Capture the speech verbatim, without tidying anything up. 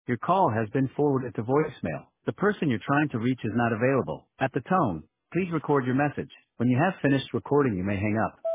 Your call has been forwarded to voicemail. The person you're trying to reach is not available. At the tone, please record your message. When you have finished recording, you may hang up.